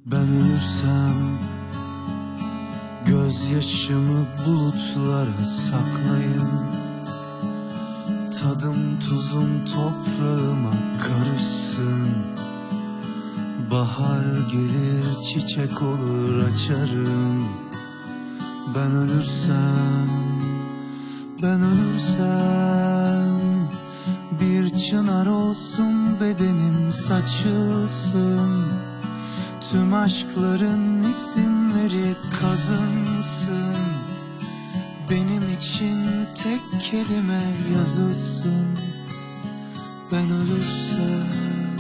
Ben ölürsem gözyaşımı bulutlara saklayın. Tadım tuzum toprağıma karışsın. Bahar gelir çiçek olur açarım. Ben ölürsem, ben ölürsem bir çınar olsun bedenim saçılsın. Tüm aşkların isimleri kazınsın. Benim için tek kelime yazılsın. Ben ölürsem,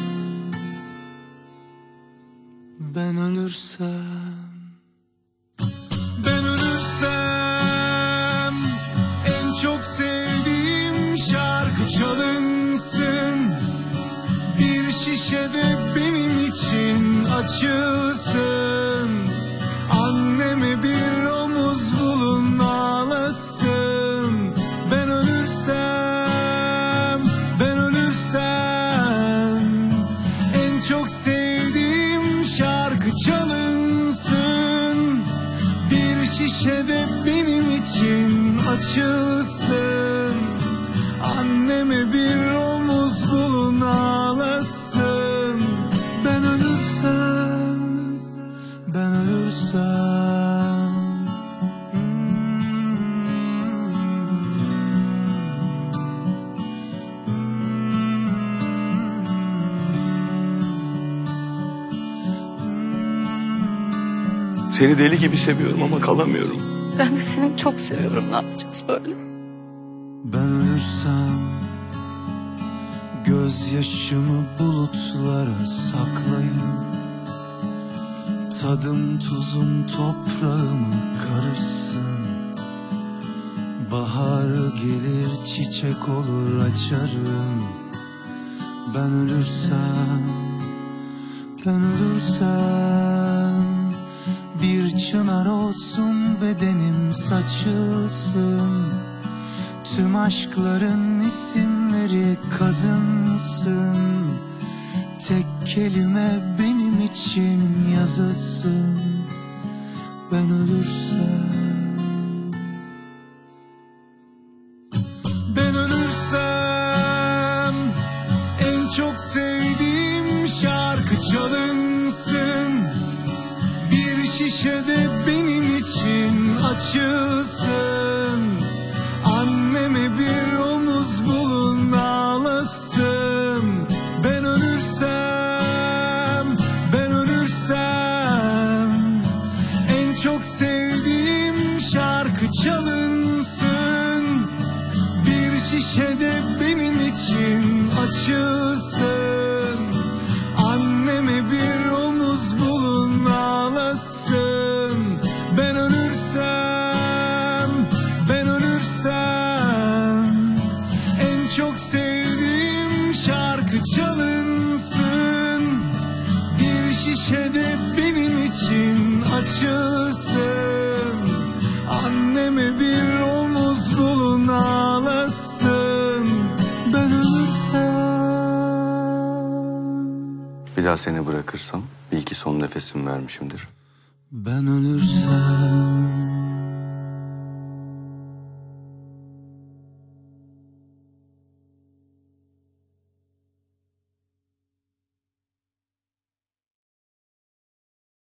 ben ölürsem, ben ölürsem en çok sevdiğim şarkı çalınsın. Bir şişede benim için açılsın. Anneme bir omuz bulun ağlasın. Ben ölürsem, ben ölürsem en çok sevdiğim şarkı çalınsın. Bir şişede benim için açılsın. Anneme bir omuz bulun ağlasın. Ben ölürsem, ben ölürsem Seni deli gibi seviyorum ama kalamıyorum. Ben de seni çok seviyorum. Ne yapacağız böyle? Ben ölürsem gözyaşımı bulutlara saklayın. Tadım tuzum toprağıma karışsın. Bahar gelir çiçek olur açarım. Ben ölürsem, ben ölürsem bir çınar olsun bedenim saçılsın. Tüm aşkların isimleri kazınsın. Tek kelime benim için yazılsın. Ben ölürsem, ben ölürsem en çok sevdiğim şarkı çalınsın. Bir şişede benim için açılsın. Anneme bir omuz bulun ağlasın. Ben ölürsem, ben ölürsem en çok sevdiğim şarkı çalınsın. Bir şişede benim için açılsın. Anneme bir omuz bulun ağlasın. Ben ölürsem, ben ölürsem en çok sevdiğim şarkı çalınsın. Bir şişede benim için açılsın. Anneme bir omuz bulun ağlasın. Ben ölürsem. Bir daha seni bırakırsam belki son nefesimi vermişimdir. Ben ölürsem,